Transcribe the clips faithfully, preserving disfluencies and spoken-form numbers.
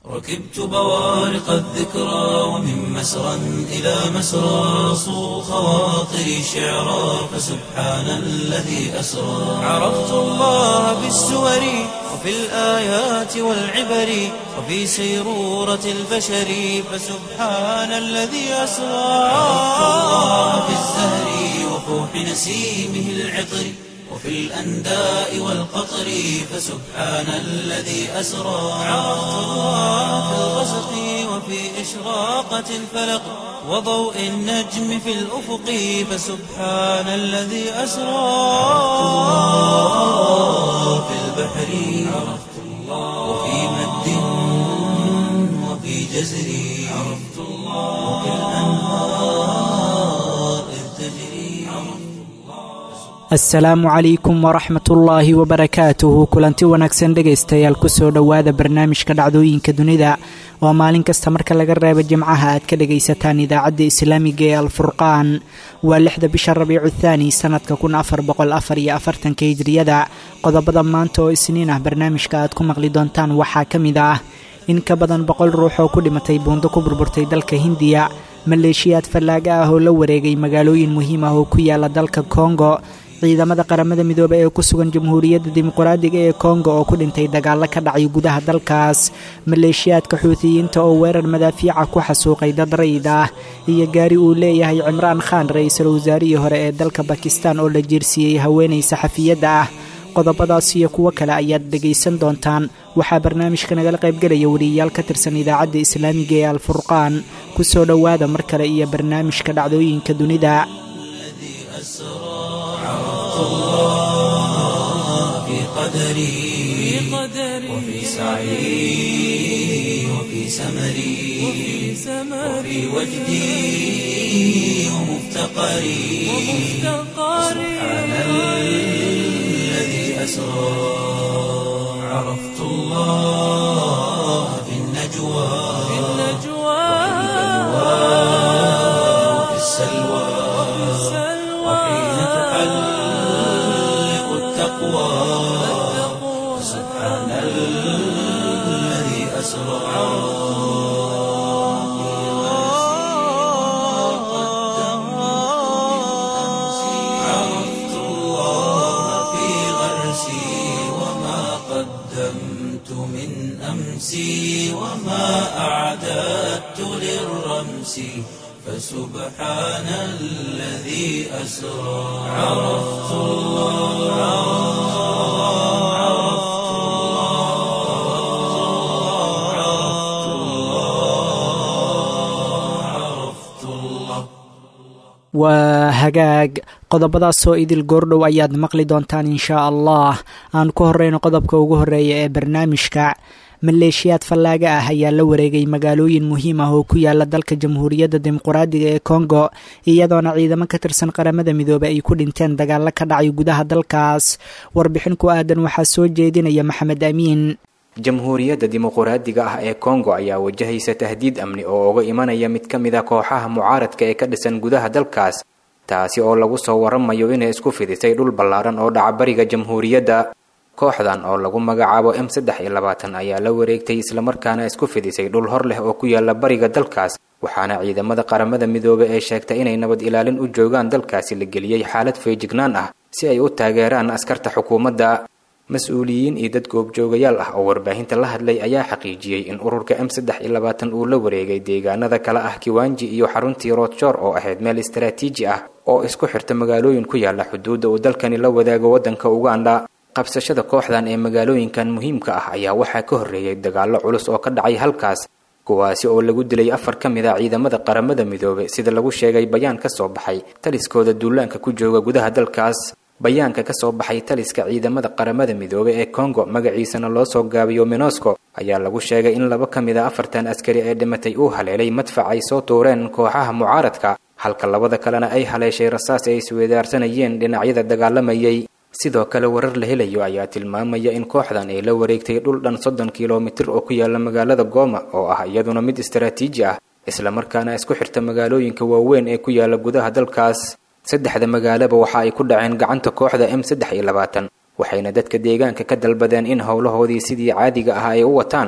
ركبت بوارق الذكرى ومن مسرى إلى مسرى صو خواطري شعرا فسبحان الذي أسرى عرفت الله بالسور وفي الآيات والعبر وفي سيرورة البشر فسبحان الذي أسرى عرفت الله بالزهر وفوح نسيمه العطر وفي الأنداء والقطر فسبحان الذي أسرى عرفت الله في الغسق وفي إشراقة الفلق وضوء النجم في الأفق فسبحان الذي أسرى عرفت الله في البحر عرفت الله وفي مد وفي جزر عرفت الله وفي الأنهار إذ تجري asalaamu calaykum waraxmatullaahi wabarakaatuhu kulanti wanaagsan dhegaystayaal kusoo dhowaada barnaamijka dhacdooyinka dunida oo maalin kasta marka laga reebo jimcaha aad ka dhagaysataan idaacadda islaamiga ee alfurqaan waa lixda bisha rabiicu thaani sanadka kun afar boqol afar iyo afartanka hijriyada qodobada maanta oo isniin ah barnaamijka aad ku maqli doontaan waxaa ka mid ah in ka badan boqol ruux oo ku dhimatay buundo ku burburtay dalka hindiya maleeshiyaad fallaaga ah oo la wareegay magaalooyin muhiim ah oo ku yaala dalka kongo ciidamada qaramada midoobay ee ku sugan jamhuuriyadda dimuqraadiga ee kongo oo ku dhintay dagaalo ka dhacay gudaha dalkaas maleeshiyaadka xuutiyiinta oo weerar madaafiica ku xasuuqay dad rayid ah iyo gaari uu leeyahay cimraan khaan ra-iisul wasaarihii hore ee dalka bakistan oo la jeersiiyey haweenay saxafiyadda ah qodobadaas iyo kuwo kale ayaad dhegaysan doontaan waxaa barnaamijka nagala qaybgelaya wariyayaal ka tirsan idaacadda islaamiga ee alfurqaan kusoo dhowaada mar kale iyo barnaamijka dhacdooyinka dunida الله في قدري وفي سعي وفي سمري وفي وجدي ومفتقري سبحان الذي أسرى عرفت الله في النجوى وفي السلوى وحين تحلق التقوى سبحان الذي أسرى عرفت الله في غرسي وما قدمت من أمسي وما أعددت للرمس فسبحان الذي أسرى عرفت الله عرفت الله عرفت الله waa hagaag qodobadaasoo idil goordhow ayaad maqli doontaan inshaa allah aan ku horeyno qodobka ugu horeeya ee barnaamijka maleeshiyaad fallaaga ah ayaa la wareegay magaalooyin muhiim ah oo ku yaala dalka jamhuuriyadda dimuqraadiga ee kongo iyadoona ciidamo ka tirsan qaramada midoobey ay ku dhinteen dagaalo ka dhacay gudaha dalkaas warbixin ku aadan waxaa soo jeedinaya maxamed amiin jamhuuriyadda dimuqraadiga ah ee kongo ayaa wajahaysa tahdiid amni oo uga imanaya mid ka mid a kooxaha mucaaradka ee ka dhisan gudaha dalkaas taasi oo lagu soo waramayo inay isku fidisay dhul ballaaran oo dhaca bariga jamhuuriyadda kooxdan oo lagu magacaabo m saddex iyo labaatan ayaa la wareegtay islamarkaana isku fidisay dhul hor leh oo ku yaala bariga dalkaas waxaana ciidamada qaramada midoobey ee sheegtay inay nabad ilaalin u joogaan dalkaasi la geliyey xaalad feejignaan ah si ay u taageeraan askarta xukuumadda mas-uuliyiin iyo dad goobjoogayaal ah oo warbaahinta la hadlay ayaa xaqiijiyey in ururka m saddex iyo labaatan uu la wareegay deegaanada kale ah kiwanji iyo xaruntii roodjoor oo ahayd meel istaraatiiji ah oo isku xirta magaalooyin ku yaala xuduudda uu dalkani la wadaago waddanka uganda qabsashada kooxdan ee magaalooyinkan muhiimka ah ayaa waxaa ka horreeyay dagaallo culus oo ka dhacay halkaas kuwaasi oo lagu dilay afar ka mid a ciidamada qaramada midoobey sida lagu sheegay bayaan ka soo baxay taliskooda duulaanka ku jooga gudaha dalkaas bayaanka ka soo baxay taliska ciidamada qaramada midoobey ee kongo magaciisana loo soo gaabiyo minosco ayaa lagu sheegay in laba ka mid a afartan askari ee dhimatay uu haleelay madfac ay soo tuureen kooxaha mucaaradka halka labada kalena ay haleeshay rasaas ay isweedaarsanayeen dhinacyada dagaalamayay sidoo kale warar la helayo ayaa tilmaamaya in kooxdan ay la wareegtay dhul dhan soddon kilomitir oo ku yaala magaalada Goma oo ah iyaduna mid istiraatiiji ah isla markaana isku xirta magaalooyinka waaweyn ee ku yaala gudaha dalkaas saddexda magaalaba waxa ay ku dhaceen gacanta kooxda M saddex iyo labaatan waxayna dadka deegaanka ka dalbadeen in howlahoodii sidii caadiga ah ay u wataan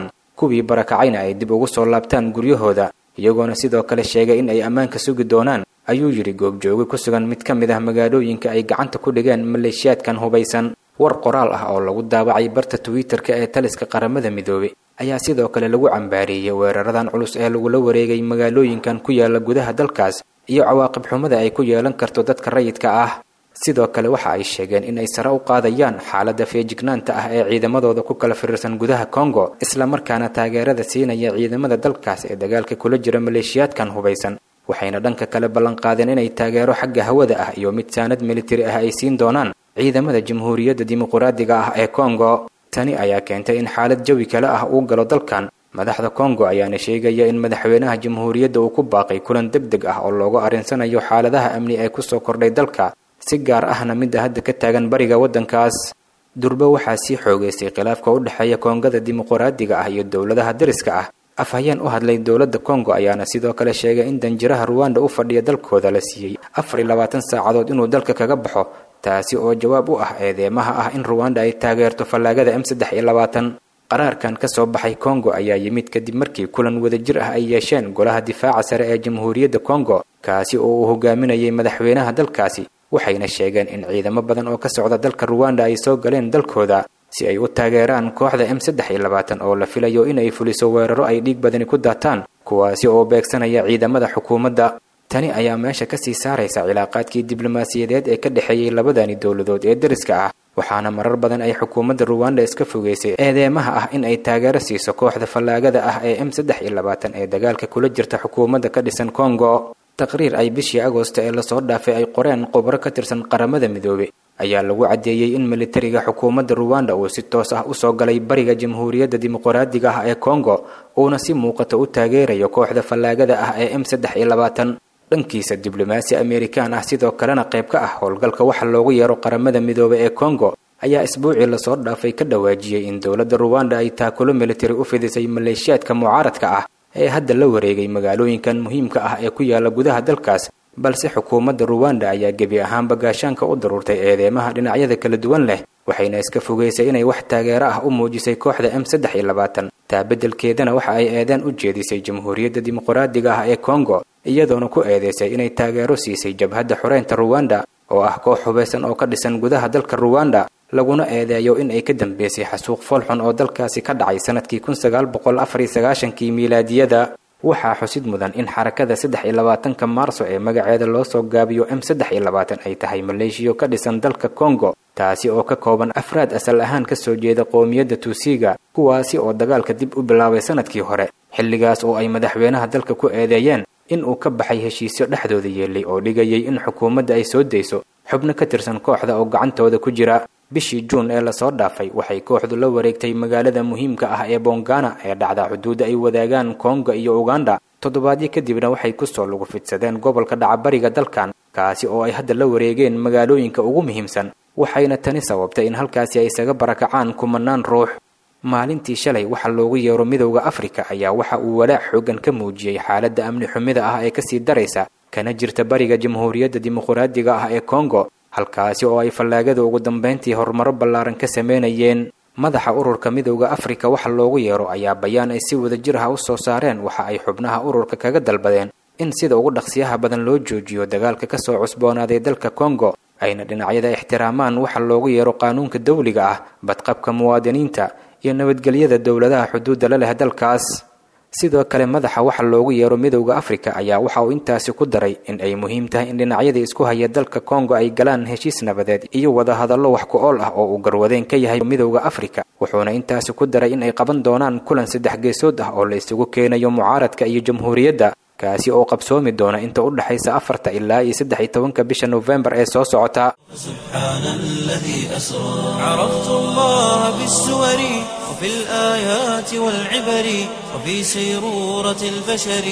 kuwii barakacayna ay dib ugu soo laabtaan guryahooda iyagoona sidoo kale sheegay in ay ammaanka sugi doonaan ayuu yidhi goobjooge ku sugan mid ka mid ah magaalooyinka ay gacanta ku dhigeen maleeshiyaadkan hubaysan war qoraal ah oo lagu daabacay barta twitter-ka ee taliska qaramada midoobay ayaa sidoo kale lagu cambaariyey weeraradan culus ee lagula wareegay magaalooyinkan ku yaala gudaha dalkaas iyo cawaaqib xumada ay ku yeelan karto dadka rayidka ah sidoo kale waxa ay sheegeen in ay sare u qaadayaan xaaladda feejignaanta ah ee ciidamadooda ku kala firirsan gudaha Congo isla markaana taageerada siinaya ciidamada dalkaas ee dagaalka kula jira maleeshiyaadkan hubaysan waxayna dhanka kale ballan qaadeen inay taageero xagga hawada ah iyo mid saanad militari ah ay siin doonaan ciidamada jamhuuriyadda dimuqraadiga ah ee Congo tani ayaa keentay in xaalad jawi kale ah uu galo dalkan madaxda Congo ayaana sheegaya in madaxweynaha jamhuuriyadda uu ku baaqay kulan degdeg ah oo looga arinsanayo xaaladaha amni ee ku soo kordhay dalka si gaar ahna mid hadda ka taagan bariga wadankaas durba waxaa sii xoogaysay khilaafka u dhaxeeya Koongada dimuqraadiga ah iyo dawladaha dariska ah afhayeen u hadlay dawladda Congo ayaana sidoo kale sheegay in danjiraha Rwanda u fadhiya dalkooda la siiyay afar iyo labaatan saacadood inuu dalka kaga baxo taasi oo jawaab u ah eedeymaha ah in Rwanda ay taageerto fallaagada M saddex iyo labaatan qaraarkan ka soo baxay Congo ayaa yimid kadib markii kulan wadajir ah ay yeesheen golaha difaaca sare ee jamhuuriyadda Congo kaasi oo uu hogaaminayay madaxweynaha dalkaasi waxayna sheegeen in ciidamo badan oo ka socda dalka Rwanda ay soo galeen dalkooda si ay u taageeraan kooxda M saddex iyo labaatan oo la filayo in ay fuliso weeraro ay dhiig badani ku daataan kuwaasi oo beegsanaya ciidamada xukuumadda tani ayaa meesha ka sii saaraysa cilaaqaadkii diblomaasiyadeed ee ka dhaxeeyay labadani dawladood ee dariska ah waxaana marar badan ay xukuumadda Rwanda iska fogeysay eedeymaha ah in ay taageero siiso kooxda fallaagada ah ee M saddex iyo labaatan ee dagaalka kula jirta xukuumadda ka dhisan Congo taqriir ay bishii Agoosto ee la soo dhaafay ay qoreen khubaro ka tirsan qaramada midoobay ayaa lagu cadeeyay in militariga xukuumadda Rwanda uu si toos ah u soo galay bariga jamhuuriyadda dimuqraadiga ah ee Congo uuna si muuqata u taageerayo kooxda fallaagada ah ee M saddex iyo labaatan dhankiisa diblomaasi Amerikaan ah sidoo kalena qayb ka ah howlgalka waxa loogu yeero qaramada midoobay ee Congo ayaa isbuucii la soo dhaafay ka dhawaajiyay in dawladda Rwanda ay taakulo militari u fidisay maleeshiyaadka mucaaradka ah ee hadda la wareegay magaalooyinkan muhiimka ah ee ku yaala gudaha dalkaas balse xukuumadda Rwanda ayaa gebi ahaanba gaashaanka u daruurtay eedeymaha dhinacyada kala duwan leh waxayna iska fogeysay inay wax taageero ah u muujisay kooxda M saddex iyo labaatan taa beddelkeedana waxa ay eedeen u jeedisay jamhuuriyadda dimuqraadiga ah ee Congo iyadoona ku eedeysay inay taageero siisay jabhadda xoreynta Rwanda oo ah koox hubeysan oo ka dhisan gudaha dalka Rwanda laguna eedeeyo in ay ka dambeysay xasuuq foolxun oo dalkaasi ka dhacay sanadkii kun sagaal boqol afar iyo sagaashan-kii miilaadiyada waxaa xusid mudan in xarakada saddex iyo labaatanka Maarso ee magaceeda loo soo gaabiyo M saddex iyo labaatan ay tahay maleeshiyo ka dhisan dalka Congo taasi oo ka kooban afraad asal ahaan ka soo jeeda qoomiyadda Tutsiga kuwaasi oo dagaalka dib u bilaabay sanadkii hore xilligaas oo ay madaxweynaha dalka ku eedeeyeen in uu ka baxay heshiisyo dhexdooda yeelay oo dhigayay in xukuumadda ay soo deyso xubno ka tirsan kooxda oo gacantooda ku jira bishii Juun ee la soo dhaafay waxay kooxdu la wareegtay magaalada muhiimka ah ee Bongana ee dhacda xuduudda ay wadaagaan Congo iyo Uganda toddobaadyo kadibna waxay ku soo lugu fidsadeen gobolka dhaca bariga dalkan kaasi oo ay hadda la wareegeen magaalooyinka ugu muhiimsan waxayna tani sababtay in halkaasi ay isaga barakacaan kumanaan ruux maalintii shalay waxa loogu yeero midowga Afrika ayaa waxa uu walaac xoogan ka muujiyay xaaladda amni xumida ah ee ka sii daraysa kana jirta bariga jamhuuriyadda dimuqraadiga ah ee Congo halkaasi oo ay fallaagada ugu dambeyntii horumaro ballaaran ka sameynayeen madaxa ururka midowga Afrika waxa loogu yeero ayaa bayaan ay si wada jir ah u soo saareen waxa ay xubnaha ururka kaga dalbadeen in sida ugu dhaqsiyaha badan loo joojiyo dagaalka ka soo cusboonaaday dalka Congo ayna dhinacyada ixtiraamaan waxa loogu yeero qaanuunka dawliga ah badqabka muwaadiniinta iyo nabadgelyada dawladaha xuduudda la leh dalkaas sidoo kale madaxa waxa loogu yeero midowga Afrika ayaa waxa uu intaasi ku daray in ay muhiim tahay in dhinacyada isku haya dalka Congo ay galaan heshiis nabadeed iyo wada hadallo wax ku ool ah oo uu garwadeen ka yahay midowga Afrika wuxuuna intaasi ku daray in ay qaban doonaan kulan saddex geesood ah oo la isugu keenayo mucaaradka iyo jamhuuriyadda kaasi oo qabsoomi doona inta u dhaxaysa afarta ilaa iyo saddex iyo tobanka bisha November ee soo socota subhanalladhi asra araftu Allah bis-suwari وفي الآيات والعبر وفي سيرورة البشر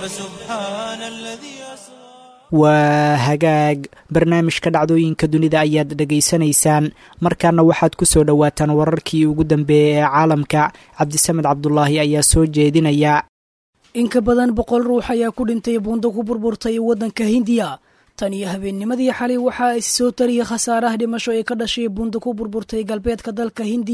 فسبحان الذي أسرى waa hagaag barnaamijka dhacdooyinka dunida ayaad dhegaysanaysaan markaana waxaad ku soo dhowaataan wararkii ugu dambeeyay ee caalamka cabdisamed cabdulaahi ayaa soo jeedinaya in ka badan boqol ruux ayaa ku dhintay buundo ku burburtay waddanka Hindiya tan iyo habeennimadii xalay waxaa is soo tariyay khasaaraha dhimasho ee ka dhashay buundo ku burburtay galbeedka dalka Hindiya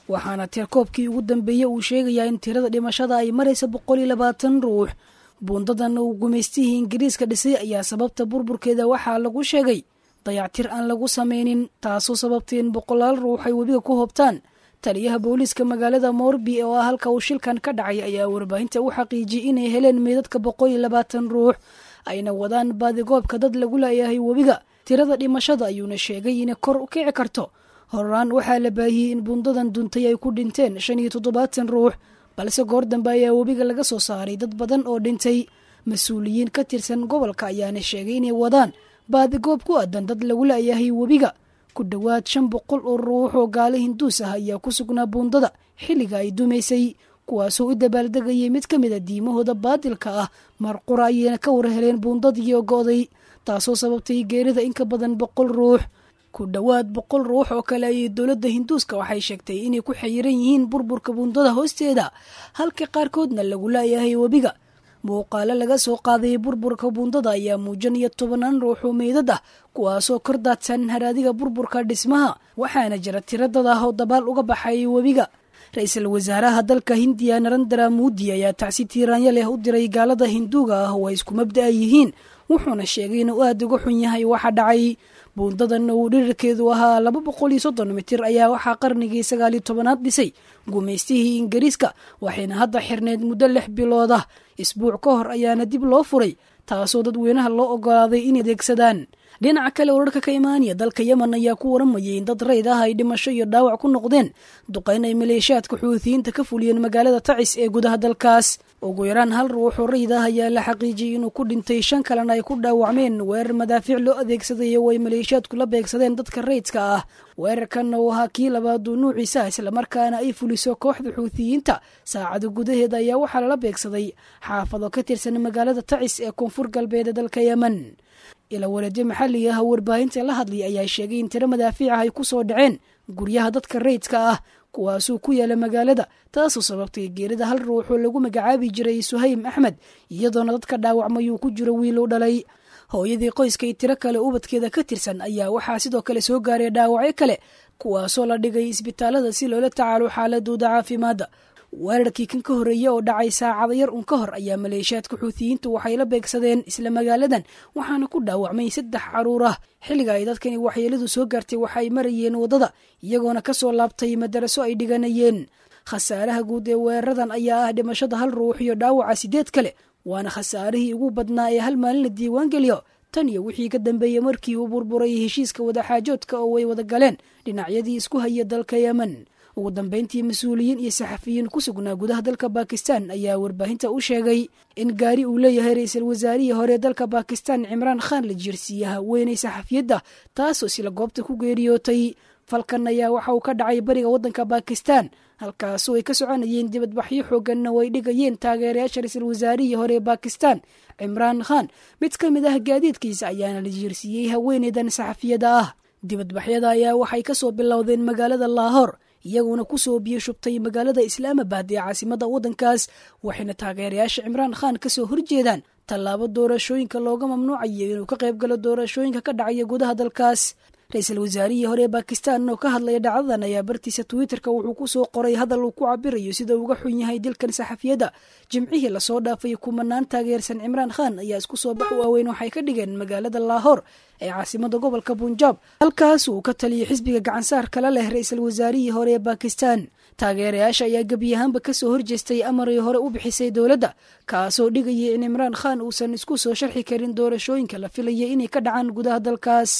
waxaana tirkoobkii ugu dambeeyey uu sheegayaa in tirada dhimashada ay maraysa boqol iyo labaatan ruux. buundadan uu gumaystihii ingiriiska dhisay ayaa sababta burburkeeda waxaa lagu sheegay dayactir aan lagu samaynin, taasoo sababtay in boqolaal ruux ay webiga ku hobtaan. taliyaha booliiska magaalada Moorbi oo ah halka uu shilkan ka dhacay ayaa warbaahinta u xaqiijiyey inay heleen meydadka boqol iyo labaatan ruux ayna wadaan baadigoobka dad lagu leeyahay webiga. tirada dhimashada ayuuna sheegay inay kor u kici karto. horaan waxaa la baahiyey in buundadan duntay ay ku dhinteen shan iyo toddobaatan ruux, balse goor dambe ayaa webiga laga soo saaray dad badan oo dhintay. mas-uuliyiin ka tirsan gobolka ayaana sheegay inay wadaan baadigoob ku aadan dad lagu leeyahay webiga. ku dhowaad shan boqol oo ruux oo gaalo hinduus ah ayaa ku sugnaa buundada xilliga ay dumaysay, kuwaasoo u dabaaldegayay mid ka mid a diimahooda baadilka ah. marqura ayayna ka warheleen buundadii oo go'day, taasoo sababtay geerida in ka badan boqol ruux. ku dhowaad boqol ruux oo kale ayay dowladda hinduuska waxay sheegtay inay ku xayiran yihiin burburka buundada hoosteeda, halka qaarkoodna lagu leeyahay webiga. muuqaalo laga soo qaaday burburka buundada ayaa muujinaya tobanaan ruux oo meydad ah, kuwaasoo kor daadsan haraadiga burburka dhismaha, waxaana jira tiro dad ah oo dabaal uga baxay webiga. ra-iisul wasaaraha dalka hindiya Narendra Modi ayaa tacsi tiiraanya leh u diray gaalada hinduuga ah oo ay isku mabda'a yihiin, wuxuuna sheegay inuu aada uga xun yahay waxa dhacay. buundadan uu dhirirkeedu ahaa laba boqol iyo soddon mitir ayaa waxaa qarnigii sagaal iyo tobanaad dhisay gumaystihii ingiriiska, waxayna hadda xirneyd muddo lix bilood ah. isbuuc ka hor ayaana dib loo furay, taasoo dadweynaha loo ogolaaday inay adeegsadaan. dhinaca kale wararka ka imaanaya dalka yemen ayaa ku waramayay in dad rayd ah ay dhimasho iyo dhaawac ku noqdeen duqayn ay maleeshiyaadka xuutiyiinta ka fuliyeen magaalada Tacis ee gudaha dalkaas. ugu yaraan hal ruux oo rayd ah ayaa la xaqiijiyey inuu ku dhintay, shan kalena ay ku dhaawacmeen weerar madaafiic loo adeegsaday oo ay maleeshiyaadku la beegsadeen dadka raydka ah. weerarkan oo ahaa kii labaad oo nuuciisa islamarkaana ay fuliso kooxda xuutiyiinta saacado gudaheeda ayaa waxaa lala beegsaday xaafado ka tirsan magaalada Tacis ee koonfur galbeed ee dalka Yemen. ila wareedyo maxalli ah warbaahinta la hadlay ayaa sheegay in tiro madaafiic ay ku soo dhaceen guryaha dadka raydka ah kuwaasoo ku yaala magaalada, taasoo sababtay geerida hal ruux oo lagu magacaabi jiray Suhaym Axmed, iyadoona dadka dhaawacmay uu ku jiro wiil u dhalay. hooyadii qoyska iyo tiro kale ubadkeeda ka tirsan ayaa waxaa sidoo kale soo gaaray dhaawacyo kale, kuwaasoo la dhigay isbitaalada si loola tacaalo xaaladooda caafimaadda. weerarkii kan ka horreeya oo dhacay saacado yar un ka hor ayaa maleeshiyaadka xuutiyiintu waxay la beegsadeen isla magaaladan, waxaana ku dhaawacmay saddex caruur ah. xilliga ay dadkani waxyeeladu soo gaartay waxay marayeen waddada, iyagoona ka soo laabtay madaraso ay dhiganayeen. khasaaraha guud ee weeraradan ayaa ah dhimashada hal ruux iyo dhaawaca sideed kale, waana khasaarihii ugu badnaa ee hal maalin la diiwaan geliyo tan iyo wixii ka dambeeyey markii uu burburay heshiiska wadaxaajoodka oo ay wada galeen dhinacyadii isku haya dalka Yemen. ugu dambeyntii mas-uuliyiin iyo saxafiyiin ku sugnaa gudaha dalka Bakistan ayaa warbaahinta u sheegay in gaari uu leeyahay ra-iisul wasaarihii hore dalka Bakistan Imran Khan la jiirsiiyey haweeney saxafiyadda, taasoo sila goobta ku geeriyootay. falkan ayaa waxa uu ka dhacay bariga waddanka Bakistan, halkaasoo ay ka soconayeen dibadbaxyo xooganna oo ay dhigayeen taageerayaasha ra-iisul wasaarihii hore ee Bakistan Imran Khan. mid ka mid ah gaadiidkiisa ayaana la jiirsiiyey haweeneydan saxafiyadda ah. dibadbaxyada ayaa waxay ka soo bilowdeen magaalada Lahore, iyaguna ku soo biyo shubtay magaalada Islaamabad ee caasimada waddankaas, waxayna taageerayaasha Imran Khan ka soo horjeedaan tallaabo doorashooyinka looga mamnuucayo inuu ka qayb galo doorashooyinka ka dhacaya gudaha dalkaas. ra-iisul wasaarihii hore ee Bakistan oo ka hadlaya dhacdadan ayaa bartiisa Twitterka wuxuu ku soo qoray hadal uu ku cabirayo sida uga xun yahay dilkan saxafiyadda. jimcihii lasoo dhaafay kumanaan taageersan Imran Khan ayaa isku soo bax waaweyn waxay ka dhigeen magaalada Lahore ee caasimada gobolka Punjab, halkaas uu ka taliyay xisbiga gacansaar kala leh ra-iisul wasaarihii hore ee Bakistan. taageerayaasha ayaa gebi ahaanba ka soo horjeestay amaray hore u bixisay dowladda, kaasoo dhigayay in Imran Khan uusan isku soo sharxi karin doorashooyinka la filayay inay ka dhacaan gudaha dalkaas.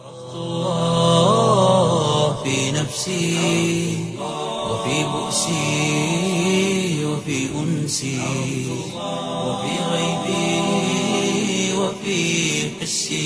في نفسي وفي بؤسي وفي أنسي وفي غيبي وفي حسي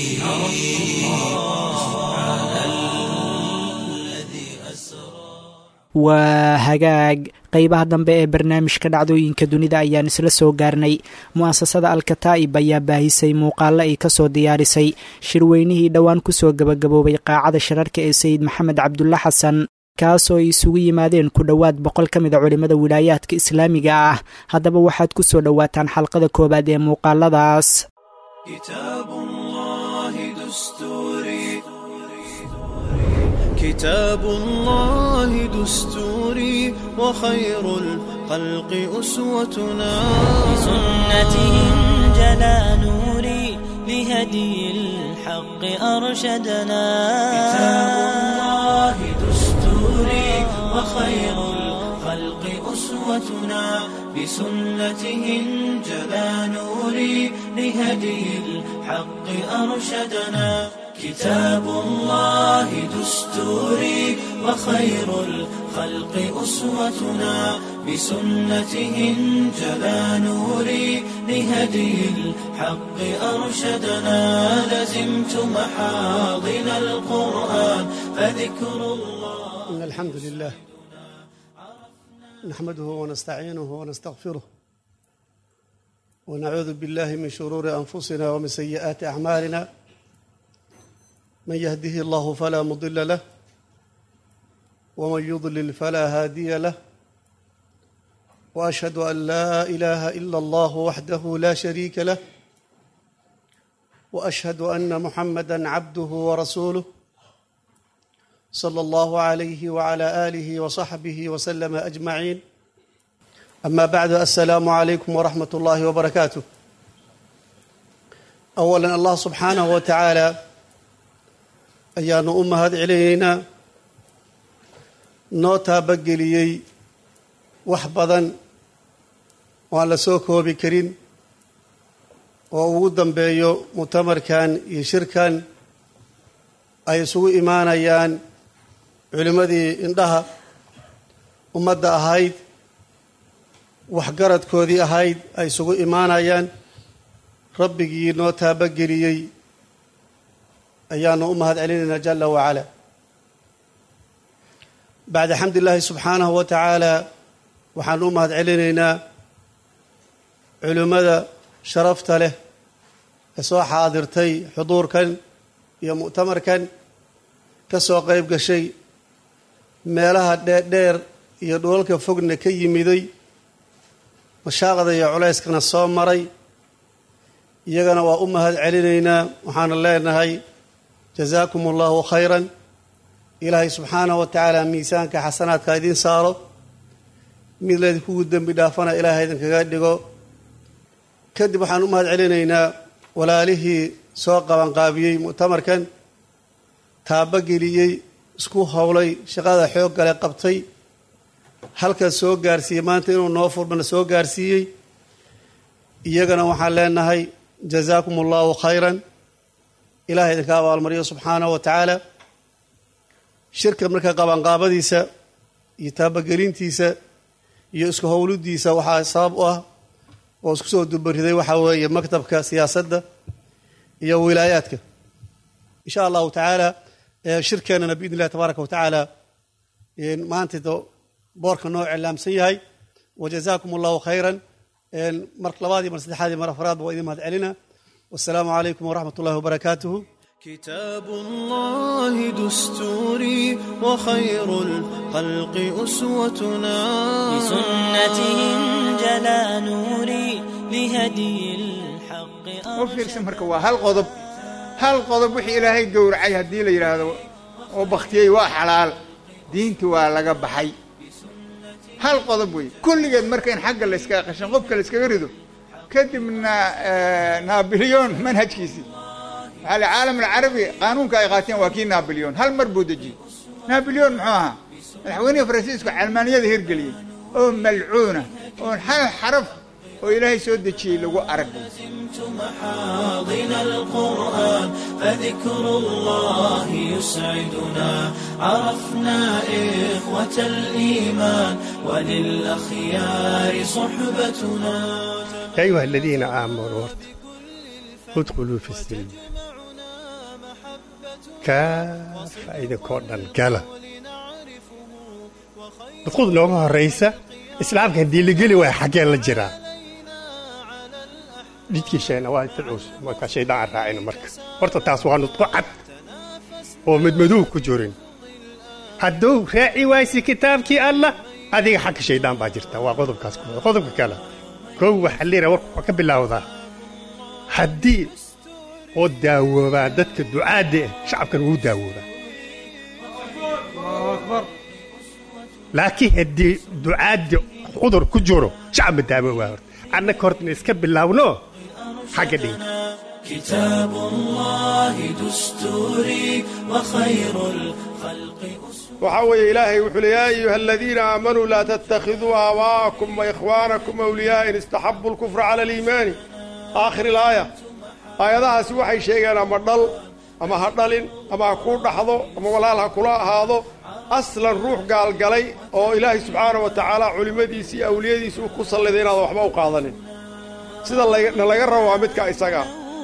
سبحان الذي أسرى. waa hagaag qaybaha dambe ee barnaamijka dhacdooyinka dunida ayaan isla soo gaarnay. mu'asasada Al-Kataa'ib ayaa baahisay muuqaalo ay ka soo diyaarisay shirweynihii dhowaan ku soo gabagaboobay qaacada shirarka ee Sayid Maxamed Cabdulla Xasan, kaasoo ay isugu yimaadeen ku dhowaad boqol ka mid a culimmada wilaayaadka islaamiga ah. haddaba waxaad ku soo dhowaataan xalqada koowaad ee muuqaaladaas. كتاب الله دستوري وخير الخلق أسوتنا بسنته انجلى نوري لهدي الحق أرشدنا كتاب الله دستوري وخير الخلق أسوتنا بسنته انجلى نوري لهدي الحق أرشدنا كتاب الله دستوري وخير الخلق أسوتنا بسنته انجلى نوري لهدي الحق أرشدنا لزمت محاضن القرآن فذكر الله إن الحمد لله نحمده ونستعينه ونستغفره ونعوذ بالله من شرور أنفسنا ومن سيئات أعمالنا من يهده الله فلا مضل له ومن يضلل فلا هادي له وأشهد أن لا إله إلا الله وحده لا شريك له وأشهد أن محمدًا عبده ورسوله صلى الله عليه وعلى آله وصحبه وسلم أجمعين أما بعد السلام عليكم ورحمة الله وبركاته أولاً الله سبحانه وتعالى ayaanu u mahad celinaynaa noo taabageliyey wax badan oo aan la soo koobi karin oo ugu dambeeyo mutamarkan iyo shirkan ay isugu imaanayaan culimmadii indhaha ummadda ahayd waxgaradkoodii ahayd ay isugu imaanayaan rabbigii noo taabageliyey ayaanu u mahad celinaynaa jala wacala bacda xamdi illaahi subxaanahu wa tacaala waxaanu u mahad celinaynaa culimmada sharafta leh ee soo xaadirtay xuduurkan iyo mu'tamarkan ka soo qayb gashay meelaha dheerdheer iyo dhulalka fogna ka yimiday mashaaqda iyo culayskana soo maray iyagana waa u mahad celinaynaa waxaanu leenahay jazaakum allahu khayran ilaahay subxaanahu wa tacaala miisaanka xasanaadka idiin saaro mid laydinkugu dembi dhaafana ilaahay idinkaga dhigo kadib waxaan u mahad celinaynaa walaalihii soo qabanqaabiyey mu'tamarkan taabageliyey isku howlay shaqada xoog gale qabtay halkaas soo gaarsiiyey maanta inuu noo furmana soo gaarsiiyey iyagana waxaan leenahay jazaakum allahu khayran ilahay idinka abaalmariyo subxaanahu wa tacaala shirka marka qabanqaabadiisa iyo taabagelintiisa iyo isku howlidiisa waxaa sabab u ah oo isku soo dubariday waxaa weeye maktabka siyaasadda iyo wilaayaadka insha allahu tacaala shirkeenana biidn illahi tabaaraka wa tacaala maanta boorka noo iclaamsan yahay wajazaakum allahu khayran mar labaad iyo mar saddexaad iyo mar afraad waa idin mahad celina والسلام عليكم ورحمة الله وبركاته كتاب الله دستوري وخير الخلق أسوتنا بسنته انجلى نوري لهدي الحق وفيرسن marka waa hal qodob hal qodob wixii ilaahay gowracay hadii la yiraahdo oo baqtiyay waa xalaal diintu waa laga baxay hal qodob way kulligeed marka in xagga la iska qashan qofka la iska rido kadibna نابليون منهجكيسي على العالم العربي قانون كاي قاتين واكين نابليون هل مربودجي نابليون معاها الحويني فرنسيسكو علمانيه هيرقلي او ملعونه او حل حرف وإلهي سودتشي لو أرق محاضن القرآن فذكر الله يسعدنا عرفنا إخوة الإيمان وللأخيار صحبتنا يا أيها الذين آمنوا ادخلوا في السلم كافة إذا كنا القلة دخول لهم الرئيسة إسلام كان دي اللي قلي وحكي للجيران جدك شيء وايد تعوس ما كان شيء داعي راعينا مركز ورطة تاسوان نطقعت ومدمدوه كجورين هدو راعي وايسي كتابك الله هذه حق شيطان باجرته وقضب كاسكو قضب كلا كو حليره ورك بالله وذا حدي وداوبا ددك دعاده شعبكن و داوبا laakiin haddii ducaadda cudur ku jiro shacab daawo waa horta annaka horta iska bilaawno xagga dhig كتاب الله دستوري وخير الخلق وحوي إلهي وحلي يا أيها الذين آمنوا لا تتخذوا آباءكم وإخوانكم أولياء إن استحبوا الكفر على الإيمان آخر الآية آية ذا سوحي شيء أنا مدل أما هدلين أما أكون لحظه أما ولا كلا هذا أصلا روح قال قلي أو إلهي سبحانه وتعالى علمدي سي أولياء دي سوق قصة الذين هذا وحبا وقاضنين سيدا الله يقرر وعمدك إساقا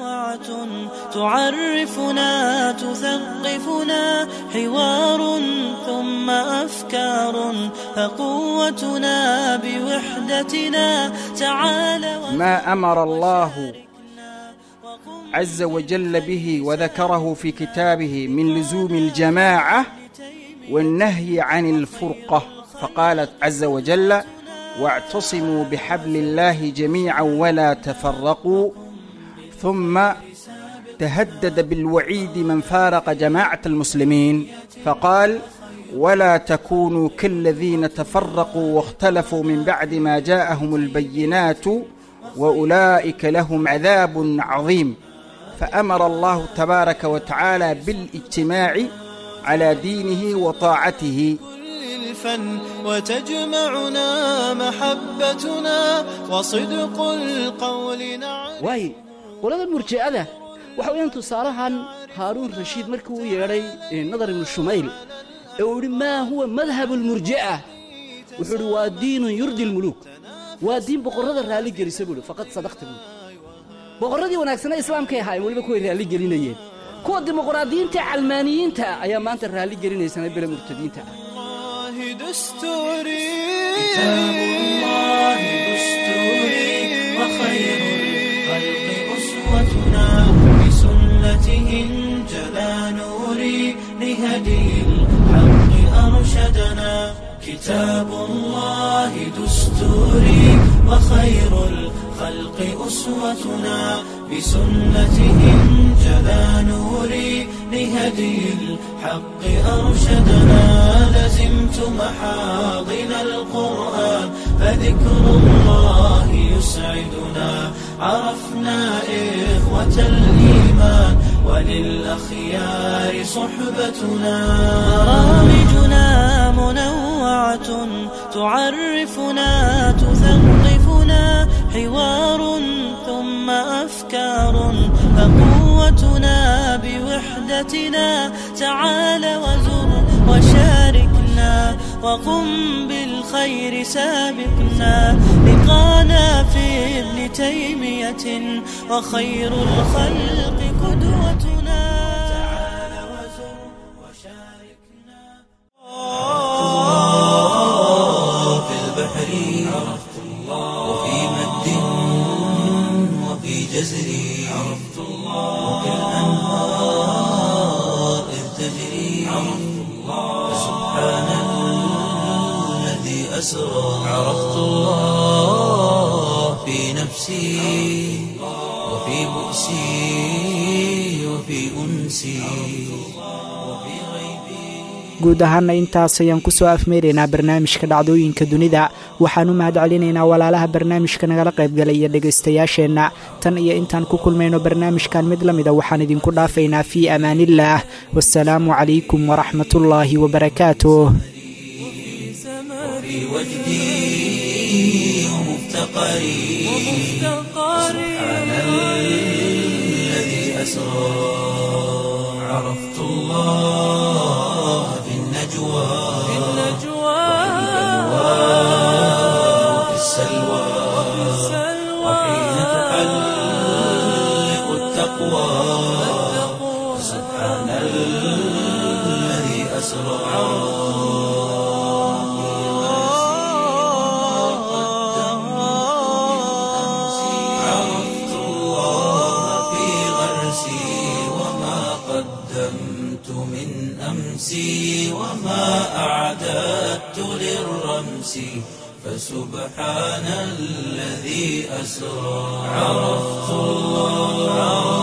تعرفنا تثقفنا حوار ثم أفكار فقوتنا بوحدتنا تعالى ما أمر الله عز وجل به وذكره في كتابه من لزوم الجماعة والنهي عن الفرقة فقالت عز وجل واعتصموا بحبل الله جميعا ولا تفرقوا ثم تهدد بالوعيد من فارق جماعة المسلمين فقال ولا تكونوا كالذين تفرقوا واختلفوا من بعد ما جاءهم البينات وأولئك لهم عذاب عظيم فأمر الله تبارك وتعالى بالاجتماع على دينه وطاعته الفن وتجمعنا محبتنا وصدق القول نعم واي qolada murji'ada waxa uu intu saarahan Harun Rashid markii uu yeeray nadar ibn Shumayl ee uu ma huwa madhhab al-murji'a wuxuu waa diin yurdi al-muluk waa diin boqorada raali gelisa buu faqad sadaqta buu boqoradii wanaagsan islaamka ahaa waliba ku raali gelinayeen kuwa dimuqraadiyiinta calmaaniyiinta ayaa maanta raali gelinaysan bila murtadiinta دستوري كتاب الله دستوري وخير الخلق أسوتنا بسنته انجلى نوري لهدي الحق أرشدنا كتاب الله دستوري وخير الخلق أسوتنا بسنته انجلى نوري لهدي الحق أرشدنا لزمت محاضن القرآن فذكر الله يسعدنا عرفنا إخوة الإيمان وللأخيار صحبتنا برامجنا منوعة تعرفنا تثقفنا حوار ثم أفكار فقوتنا بوحدتنا تعال وزر وشاركنا وقم بالخير سابقنا لقانا في ابن تيمية وخير الخلق قدوتنا تعال وزر وشاركنا في البحر عرفت الله وفي مد وفي جزر عرفت الله وفي الأنهار إذ تجري عرفت الله سبحان الذي أسرى عرفت الله في نفسي وفي بؤسي وفي أنسي وفي غيبي guud ahaana intaas ayaan ku soo afmeeraynaa barnaamijka dhacdooyinka dunida waxaan u mahad celinaynaa walaalaha barnaamijka nagala qaybgalaya dhegaystayaasheenna tan iyo intaan ku kulmayno barnaamijkan mid la mida waxaan idinku dhaafaynaa fii amaanillaah wassalaamu calaykum waraxmatullaahi wabarakaatuh وفي وجدي ومفتقري سبحان الذي أسرى عرفت الله في النجوى وفي السلوى وحين تحلق التقوى سبحان الذي أسرى عرفت الله في غرسي وما قدمت من أمسي وما أعددت للرمس فسبحان الذي أسرى عرفت الله